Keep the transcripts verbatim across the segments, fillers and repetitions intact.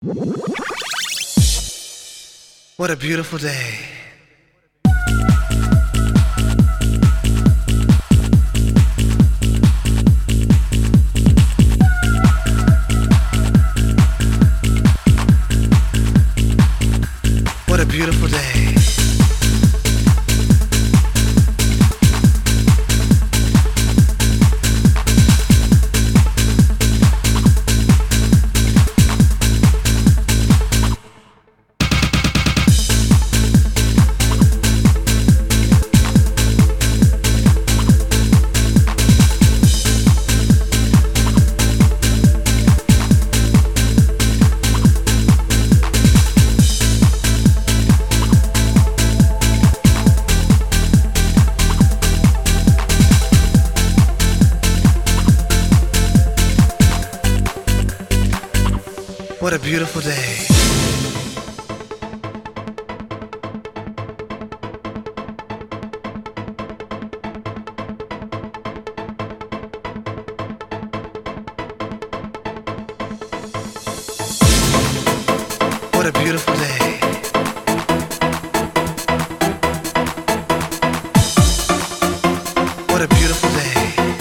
What a beautiful day. What a beautiful day. What a beautiful day. What a beautiful day. What a beautiful day.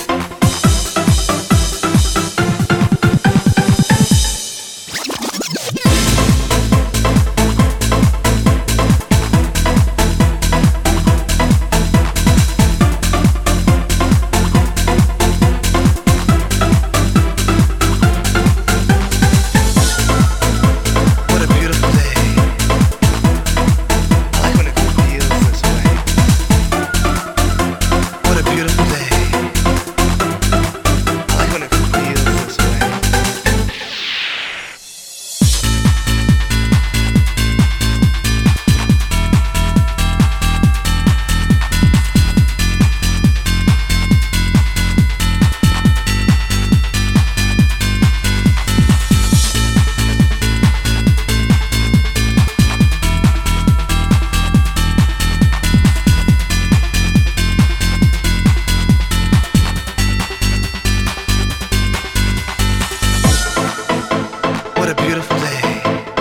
What a beautiful day.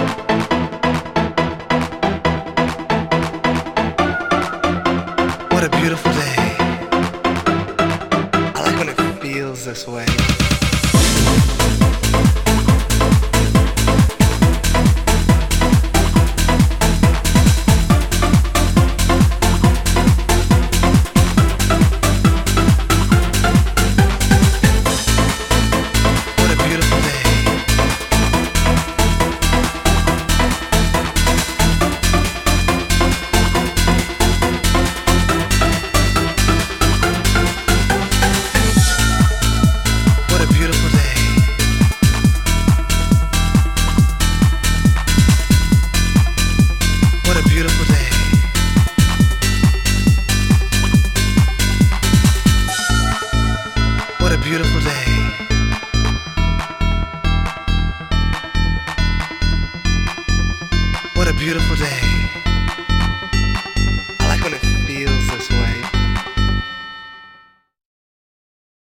What a beautiful day. I like when it feels this way. What a beautiful day. What a beautiful day. I like when it feels this way.